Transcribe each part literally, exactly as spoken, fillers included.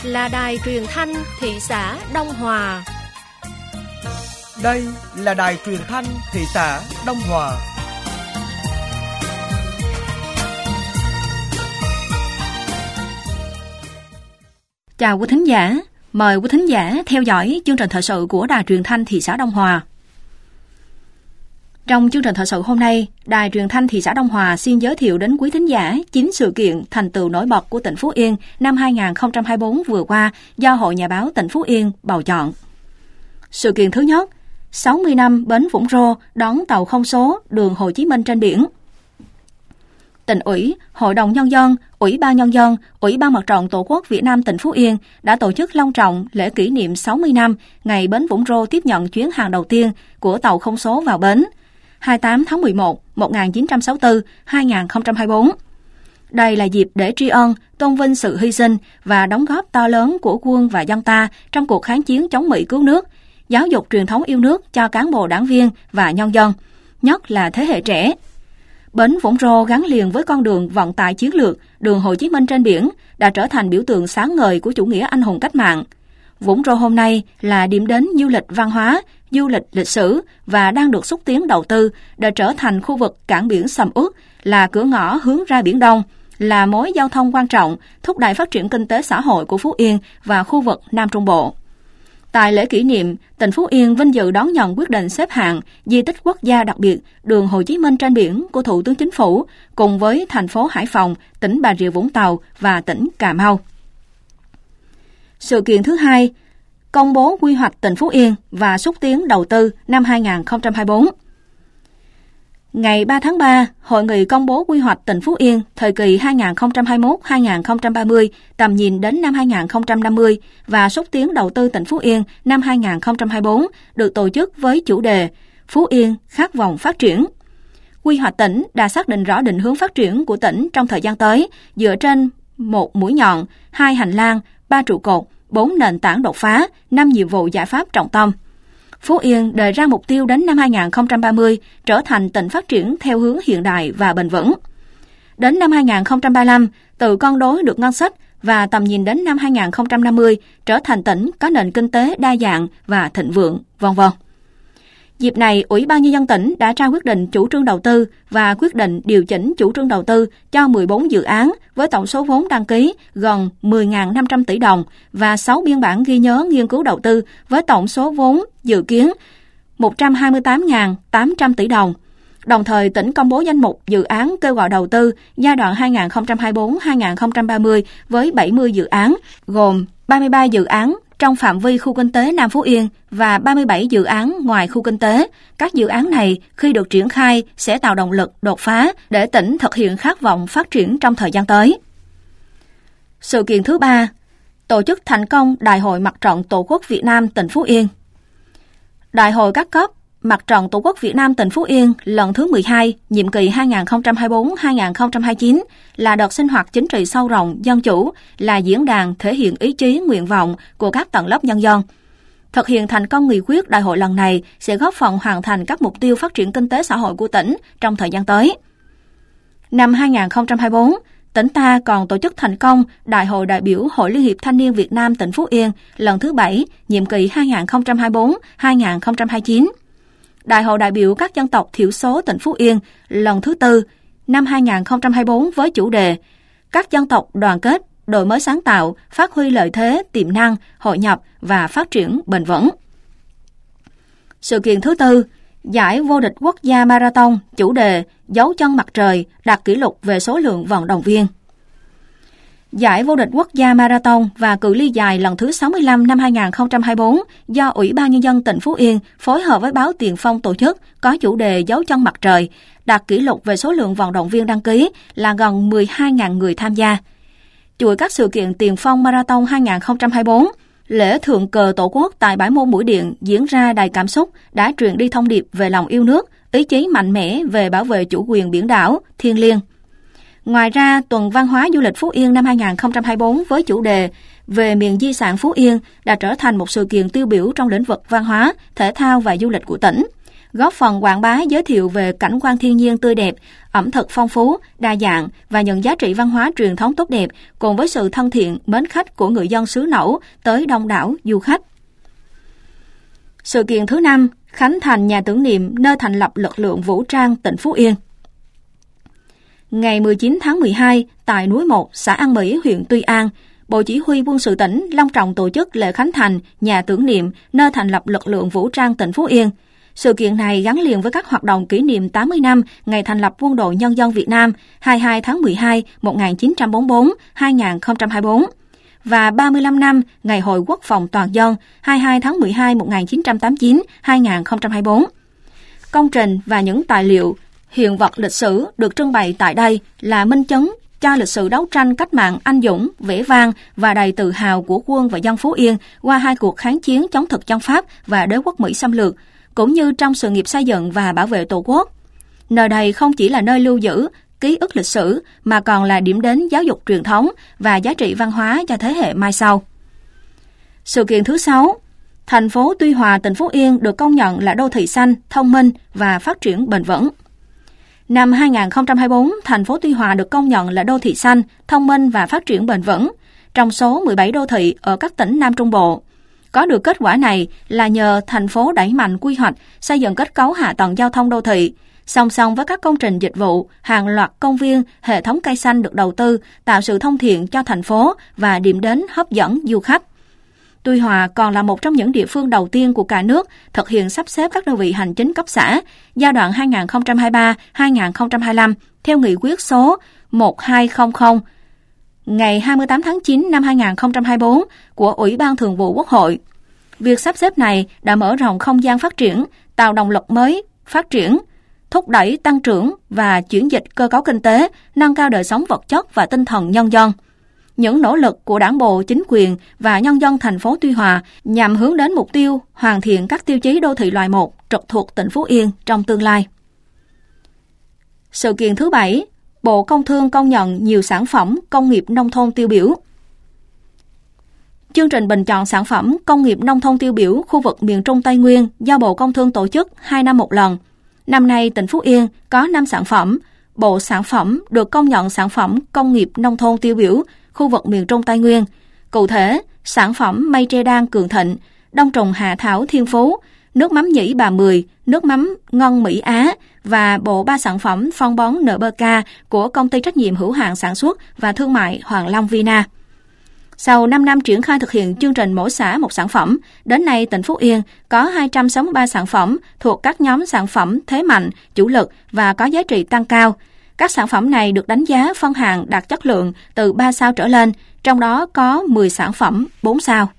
là đài truyền thanh thị xã Đông Hòa. Đây là đài truyền thanh thị xã Đông Hòa. Chào quý thính giả, mời quý thính giả theo dõi chương trình thời sự của đài truyền thanh thị xã Đông Hòa. Trong chương trình thời sự hôm nay, đài truyền thanh thị xã Đông Hòa xin giới thiệu đến quý thính giả chín sự kiện thành tựu nổi bật của tỉnh Phú Yên năm hai không hai tư vừa qua do Hội Nhà báo tỉnh Phú Yên bầu chọn. Sự kiện thứ nhất, sáu mươi năm bến Vũng Rô đón tàu không số đường Hồ Chí Minh trên biển. Tỉnh ủy, Hội đồng Nhân dân, Ủy ban Nhân dân, Ủy ban Mặt trận Tổ quốc Việt Nam tỉnh Phú Yên đã tổ chức long trọng lễ kỷ niệm sáu mươi năm ngày bến Vũng Rô tiếp nhận chuyến hàng đầu tiên của tàu không số vào bến, hai mươi tám tháng mười một năm một nghìn chín trăm sáu mươi tư đến hai nghìn không trăm hai mươi tư. Đây là dịp để tri ân, tôn vinh sự hy sinh và đóng góp to lớn của quân và dân ta trong cuộc kháng chiến chống Mỹ cứu nước, giáo dục truyền thống yêu nước cho cán bộ đảng viên và nhân dân, nhất là thế hệ trẻ. Bến Vũng Rô gắn liền với con đường vận tải chiến lược đường Hồ Chí Minh trên biển đã trở thành biểu tượng sáng ngời của chủ nghĩa anh hùng cách mạng. Vũng Rô hôm nay là điểm đến du lịch văn hóa, du lịch lịch sử và đang được xúc tiến đầu tư để trở thành khu vực cảng biển sầm uất, là cửa ngõ hướng ra Biển Đông, là mối giao thông quan trọng thúc đẩy phát triển kinh tế xã hội của Phú Yên và khu vực Nam Trung Bộ. Tại lễ kỷ niệm, tỉnh Phú Yên vinh dự đón nhận quyết định xếp hạng di tích quốc gia đặc biệt đường Hồ Chí Minh trên biển của Thủ tướng Chính phủ cùng với thành phố Hải Phòng, tỉnh Bà Rịa Vũng Tàu và tỉnh Cà Mau. Sự kiện thứ hai, công bố quy hoạch tỉnh Phú Yên và xúc tiến đầu tư năm hai không hai tư. Ngày ba tháng ba, Hội nghị công bố quy hoạch tỉnh Phú Yên thời kỳ hai nghìn không trăm hai mươi mốt đến hai nghìn không trăm ba mươi, tầm nhìn đến năm hai nghìn không trăm năm mươi và xúc tiến đầu tư tỉnh Phú Yên năm hai nghìn không trăm hai mươi tư được tổ chức với chủ đề Phú Yên khát vọng phát triển. Quy hoạch tỉnh đã xác định rõ định hướng phát triển của tỉnh trong thời gian tới dựa trên một mũi nhọn, hai hành lang, ba trụ cột, bốn nền tảng đột phá, năm nhiệm vụ giải pháp trọng tâm. Phú Yên đề ra mục tiêu đến năm hai nghìn không trăm ba mươi trở thành tỉnh phát triển theo hướng hiện đại và bền vững. Đến năm hai nghìn không trăm ba mươi lăm, tự cân đối được ngân sách và tầm nhìn đến năm hai nghìn không trăm năm mươi trở thành tỉnh có nền kinh tế đa dạng và thịnh vượng, vân vân. Dịp này, Ủy ban Nhân dân tỉnh đã trao quyết định chủ trương đầu tư và quyết định điều chỉnh chủ trương đầu tư cho mười bốn dự án với tổng số vốn đăng ký gần mười nghìn năm trăm tỷ đồng và sáu biên bản ghi nhớ nghiên cứu đầu tư với tổng số vốn dự kiến một trăm hai mươi tám nghìn tám trăm tỷ đồng. Đồng thời, tỉnh công bố danh mục dự án kêu gọi đầu tư giai đoạn hai nghìn không trăm hai mươi tư đến hai nghìn không trăm ba mươi với bảy mươi dự án, gồm ba mươi ba dự án trong phạm vi khu kinh tế Nam Phú Yên và ba mươi bảy dự án ngoài khu kinh tế. Các dự án này khi được triển khai sẽ tạo động lực đột phá để tỉnh thực hiện khát vọng phát triển trong thời gian tới. Sự kiện thứ ba, tổ chức thành công Đại hội Mặt trận Tổ quốc Việt Nam tỉnh Phú Yên. Đại hội các cấp Mặt trận Tổ quốc Việt Nam tỉnh Phú Yên lần thứ mười hai, nhiệm kỳ hai nghìn không trăm hai mươi tư đến hai nghìn không trăm hai mươi chín là đợt sinh hoạt chính trị sâu rộng, dân chủ, là diễn đàn thể hiện ý chí, nguyện vọng của các tầng lớp nhân dân. Thực hiện thành công nghị quyết đại hội lần này sẽ góp phần hoàn thành các mục tiêu phát triển kinh tế xã hội của tỉnh trong thời gian tới. Năm hai nghìn không trăm hai mươi tư, tỉnh ta còn tổ chức thành công Đại hội đại biểu Hội Liên hiệp Thanh niên Việt Nam tỉnh Phú Yên lần thứ bảy, nhiệm kỳ hai nghìn không trăm hai mươi tư đến hai nghìn không trăm hai mươi chín. Đại hội đại biểu các dân tộc thiểu số tỉnh Phú Yên lần thứ tư năm hai nghìn không trăm hai mươi tư với chủ đề các dân tộc đoàn kết, đổi mới sáng tạo, phát huy lợi thế, tiềm năng, hội nhập và phát triển bền vững. Sự kiện thứ tư, giải vô địch quốc gia marathon chủ đề dấu chân mặt trời đạt kỷ lục về số lượng vận động viên. Giải vô địch quốc gia marathon và cự ly dài lần thứ sáu mươi lăm năm hai nghìn không trăm hai mươi tư do Ủy ban Nhân dân tỉnh Phú Yên phối hợp với báo Tiền Phong tổ chức có chủ đề dấu chân mặt trời, đạt kỷ lục về số lượng vận động viên đăng ký là gần mười hai nghìn người tham gia. Chuỗi các sự kiện Tiền Phong Marathon hai nghìn không trăm hai mươi tư, lễ thượng cờ Tổ quốc tại bãi môn Mũi Điện diễn ra đầy cảm xúc đã truyền đi thông điệp về lòng yêu nước, ý chí mạnh mẽ về bảo vệ chủ quyền biển đảo, thiêng liêng. Ngoài ra, tuần văn hóa du lịch Phú Yên năm hai nghìn không trăm hai mươi tư với chủ đề về miền di sản Phú Yên đã trở thành một sự kiện tiêu biểu trong lĩnh vực văn hóa, thể thao và du lịch của tỉnh. góp phần quảng bá giới thiệu về cảnh quan thiên nhiên tươi đẹp, ẩm thực phong phú, đa dạng và những giá trị văn hóa truyền thống tốt đẹp cùng với sự thân thiện, mến khách của người dân xứ Nẫu tới đông đảo du khách. Sự kiện thứ năm, khánh thành nhà tưởng niệm nơi thành lập lực lượng vũ trang tỉnh Phú Yên. Ngày mười chín tháng mười hai, tại núi một, xã An Mỹ, huyện Tuy An, Bộ Chỉ huy Quân sự tỉnh long trọng tổ chức lễ khánh thành nhà tưởng niệm nơi thành lập lực lượng vũ trang tỉnh Phú Yên. Sự kiện này gắn liền với các hoạt động kỷ niệm tám mươi năm ngày thành lập Quân đội Nhân dân Việt Nam hai mươi hai tháng mười hai năm một nghìn chín trăm bốn mươi tư đến hai nghìn không trăm hai mươi tư và ba mươi lăm năm ngày Hội Quốc phòng toàn dân hai mươi hai tháng mười hai năm một nghìn chín trăm tám mươi chín đến hai nghìn không trăm hai mươi tư. Công trình và những tài liệu, hiện vật lịch sử được trưng bày tại đây là minh chứng cho lịch sử đấu tranh cách mạng anh dũng, vẻ vang và đầy tự hào của quân và dân Phú Yên qua hai cuộc kháng chiến chống thực dân Pháp và đế quốc Mỹ xâm lược, cũng như trong sự nghiệp xây dựng và bảo vệ Tổ quốc. Nơi đây không chỉ là nơi lưu giữ ký ức lịch sử mà còn là điểm đến giáo dục truyền thống và giá trị văn hóa cho thế hệ mai sau. Sự kiện thứ sáu, thành phố Tuy Hòa, tỉnh Phú Yên được công nhận là đô thị xanh, thông minh và phát triển bền vững. Năm hai nghìn không trăm hai mươi tư, thành phố Tuy Hòa được công nhận là đô thị xanh, thông minh và phát triển bền vững trong số mười bảy đô thị ở các tỉnh Nam Trung Bộ. Có được kết quả này là nhờ thành phố đẩy mạnh quy hoạch, xây dựng kết cấu hạ tầng giao thông đô thị, song song với các công trình dịch vụ, hàng loạt công viên, hệ thống cây xanh được đầu tư, tạo sự thông thiện cho thành phố và điểm đến hấp dẫn du khách. Tuy Hòa còn là một trong những địa phương đầu tiên của cả nước thực hiện sắp xếp các đơn vị hành chính cấp xã giai đoạn hai nghìn không trăm hai mươi ba đến hai nghìn không trăm hai mươi lăm theo nghị quyết số một hai không không ngày hai mươi tám tháng chín năm hai nghìn không trăm hai mươi tư của Ủy ban Thường vụ Quốc hội. Việc sắp xếp này đã mở rộng không gian phát triển, tạo động lực mới phát triển, thúc đẩy tăng trưởng và chuyển dịch cơ cấu kinh tế, nâng cao đời sống vật chất và tinh thần nhân dân. Những nỗ lực của Đảng bộ, chính quyền và nhân dân thành phố Tuy Hòa nhằm hướng đến mục tiêu hoàn thiện các tiêu chí đô thị loại một trực thuộc tỉnh Phú Yên trong tương lai. Sự kiện thứ bảy, Bộ Công Thương công nhận nhiều sản phẩm công nghiệp nông thôn tiêu biểu. Chương trình bình chọn sản phẩm công nghiệp nông thôn tiêu biểu khu vực miền Trung Tây Nguyên do Bộ Công Thương tổ chức hai năm một lần. Năm nay, tỉnh Phú Yên có năm sản phẩm. Bộ sản phẩm được công nhận sản phẩm công nghiệp nông thôn tiêu biểu khu vực miền Trung Tây Nguyên. Cụ thể, sản phẩm mây tre đan Cường Thịnh, đông trùng hạ thảo Thiên Phú, nước mắm nhĩ Bà Mười, nước mắm ngon Mỹ Á và bộ ba sản phẩm phân bón en pê ca của Công ty trách nhiệm hữu hạn sản xuất và thương mại Hoàng Long Vina. Sau năm năm triển khai thực hiện chương trình mỗi xã một sản phẩm, đến nay tỉnh Phú Yên có hai trăm sáu mươi ba sản phẩm thuộc các nhóm sản phẩm thế mạnh, chủ lực và có giá trị tăng cao. Các sản phẩm này được đánh giá phân hạng đạt chất lượng từ ba sao trở lên, trong đó có mười sản phẩm bốn sao.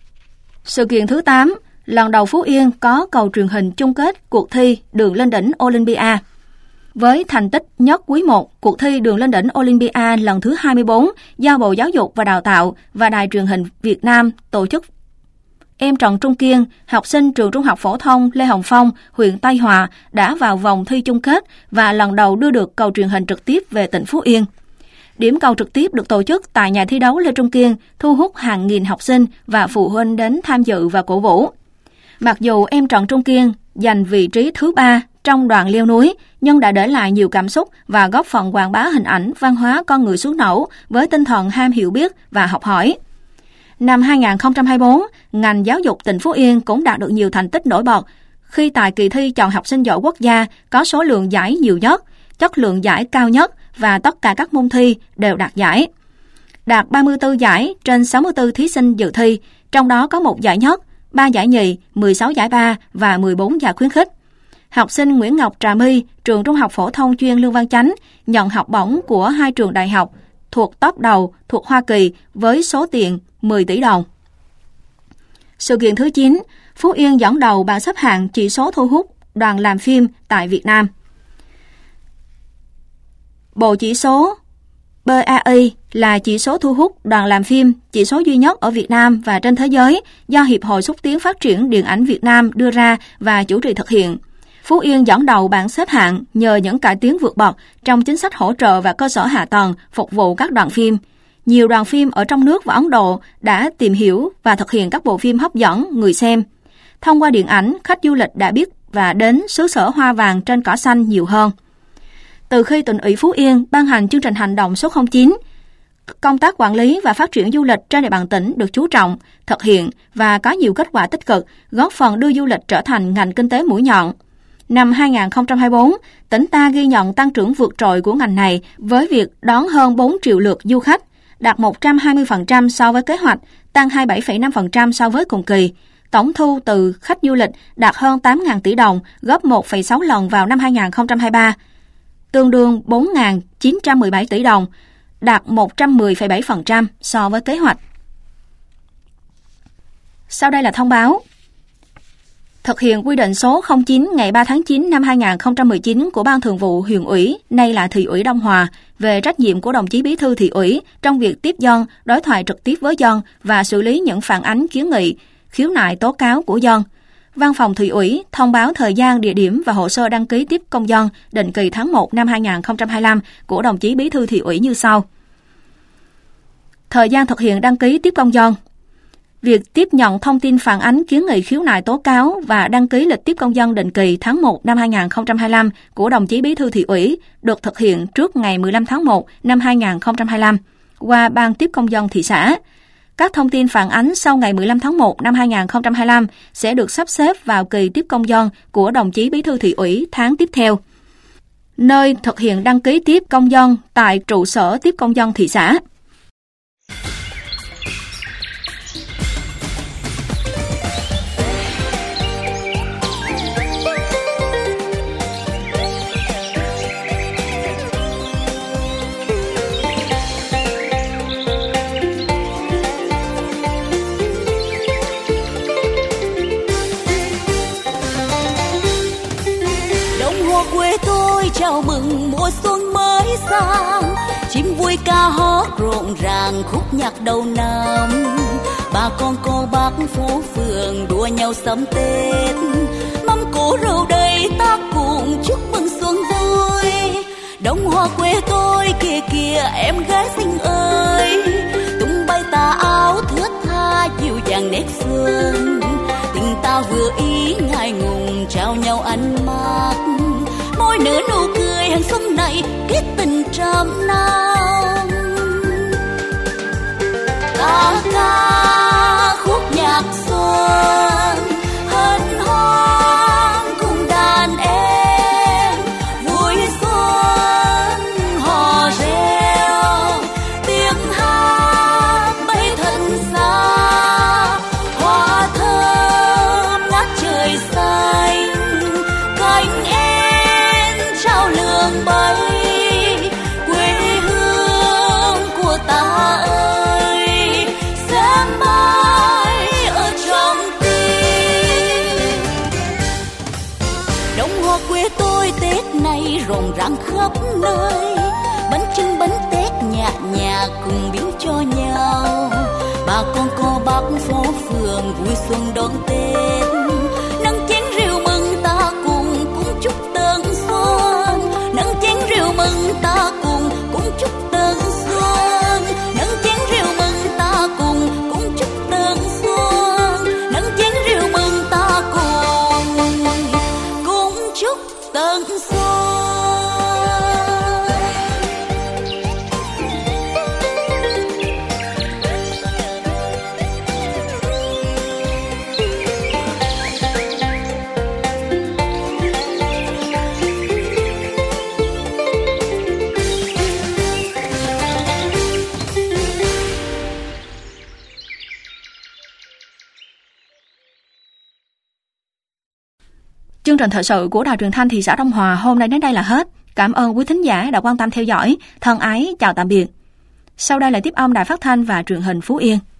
Sự kiện thứ tám, lần đầu Phú Yên có cầu truyền hình chung kết cuộc thi Đường lên đỉnh Olympia. Với thành tích nhất quý một, cuộc thi Đường lên đỉnh Olympia lần thứ hai mươi tư do Bộ Giáo dục và Đào tạo và Đài truyền hình Việt Nam tổ chức. Em Trần Trung Kiên, học sinh trường Trung học phổ thông Lê Hồng Phong, huyện Tây Hòa đã vào vòng thi chung kết và lần đầu đưa được cầu truyền hình trực tiếp về tỉnh Phú Yên. Điểm cầu trực tiếp được tổ chức tại nhà thi đấu Lê Trung Kiên, thu hút hàng nghìn học sinh và phụ huynh đến tham dự và cổ vũ. Mặc dù em Trần Trung Kiên giành vị trí thứ ba trong đoàn leo núi, nhưng đã để lại nhiều cảm xúc và góp phần quảng bá hình ảnh văn hóa con người xứ Nẫu với tinh thần ham hiểu biết và học hỏi. Năm hai nghìn không trăm hai mươi tư, ngành giáo dục tỉnh Phú Yên cũng đạt được nhiều thành tích nổi bật khi tại kỳ thi chọn học sinh giỏi quốc gia có số lượng giải nhiều nhất, chất lượng giải cao nhất và tất cả các môn thi đều đạt giải. Đạt ba mươi tư giải trên sáu mươi tư thí sinh dự thi, trong đó có một giải nhất, ba giải nhì, mười sáu giải ba và mười bốn giải khuyến khích. Học sinh Nguyễn Ngọc Trà My, trường Trung học phổ thông chuyên Lương Văn Chánh, nhận học bổng của hai trường đại học thuộc top đầu thuộc Hoa Kỳ với số tiền mười tỷ đồng. Sự kiện thứ chín, Phú Yên dẫn đầu bảng xếp hạng chỉ số thu hút đoàn làm phim tại Việt Nam. Bộ chỉ số bê a i là chỉ số thu hút đoàn làm phim, chỉ số duy nhất ở Việt Nam và trên thế giới do Hiệp hội Xúc tiến Phát triển Điện ảnh Việt Nam đưa ra và chủ trì thực hiện. Phú Yên dẫn đầu bảng xếp hạng nhờ những cải tiến vượt bậc trong chính sách hỗ trợ và cơ sở hạ tầng phục vụ các đoàn phim. Nhiều đoàn phim ở trong nước và Ấn Độ đã tìm hiểu và thực hiện các bộ phim hấp dẫn người xem. Thông qua điện ảnh, khách du lịch đã biết và đến xứ sở hoa vàng trên cỏ xanh nhiều hơn. Từ khi tỉnh ủy Phú Yên ban hành chương trình hành động số không chín, công tác quản lý và phát triển du lịch trên địa bàn tỉnh được chú trọng, thực hiện và có nhiều kết quả tích cực, góp phần đưa du lịch trở thành ngành kinh tế mũi nhọn. Năm hai không hai tư, tỉnh ta ghi nhận tăng trưởng vượt trội của ngành này với việc đón hơn bốn triệu lượt du khách, đạt một trăm hai mươi phần trăm so với kế hoạch, tăng hai mươi bảy phẩy năm phần trăm so với cùng kỳ. Tổng thu từ khách du lịch đạt hơn tám nghìn tỷ đồng, gấp một phẩy sáu lần vào năm hai không hai ba, tương đương bốn nghìn chín trăm mười bảy tỷ đồng, đạt một trăm mười phẩy bảy phần trăm so với kế hoạch. Sau đây là thông báo. Thực hiện quy định số không chín ngày ba tháng chín năm hai không một chín của Ban Thường vụ Huyện ủy, nay là Thị ủy Đông Hòa, về trách nhiệm của đồng chí Bí thư Thị ủy trong việc tiếp dân, đối thoại trực tiếp với dân và xử lý những phản ánh kiến nghị, khiếu nại tố cáo của dân. Văn phòng Thị ủy thông báo thời gian, địa điểm và hồ sơ đăng ký tiếp công dân định kỳ tháng một năm hai không hai lăm của đồng chí Bí thư Thị ủy như sau. Thời gian thực hiện đăng ký tiếp công dân. Việc tiếp nhận thông tin phản ánh kiến nghị khiếu nại tố cáo và đăng ký lịch tiếp công dân định kỳ tháng một năm hai không hai lăm của đồng chí Bí thư Thị ủy được thực hiện trước ngày mười lăm tháng một năm hai không hai lăm qua Ban tiếp công dân thị xã. Các thông tin phản ánh sau ngày mười lăm tháng một năm hai không hai lăm sẽ được sắp xếp vào kỳ tiếp công dân của đồng chí Bí thư Thị ủy tháng tiếp theo. Nơi thực hiện đăng ký tiếp công dân tại trụ sở tiếp công dân thị xã. Quê tôi chào mừng mùa xuân mới sang, chim vui ca hót rộn ràng khúc nhạc đầu năm. Bà con cô bác phố phường đua nhau sắm Tết, mâm cỗ rượu đầy ta cùng chúc mừng xuân vui. Đông Hoa quê tôi kìa kìa em gái xinh ơi, tung bay tà áo thướt tha dịu dàng nét xuân. Tình ta vừa ý ngại ngùng trao nhau ánh mắt, môi nở nụ cười hàng xuân này kết tình trăm năm. Ta ca khúc nhạc xuân hân hoan cùng đàn em, vui xuân hò reo tiếng hát bay thật xa, hoa thơm ngát trời xanh cánh em trao lường bay. Quê hương của ta ơi sẽ mãi ở trong tim. Đông Hoa quê tôi Tết này rộn ràng khắp nơi, bánh chưng bánh tét nhạt nhạt cùng biếu cho nhau. Bà con cô bác phố phường vui xuân đón Tết, nâng chén rượu mừng ta cùng cũng chúc tân xuân. Nâng chén rượu mừng ta cùng cũng chúc tân xuân. Nâng chén rượu mừng ta cùng cũng chúc tân xuân. Nâng chén rượu mừng ta cùng cũng chúc tân xuân. Chương trình thời sự của Đài Truyền thanh thị xã Đông Hòa hôm nay đến đây là hết. Cảm ơn quý thính giả đã quan tâm theo dõi. Thân ái chào tạm biệt. Sau đây là tiếp âm Đài Phát thanh và Truyền hình Phú Yên.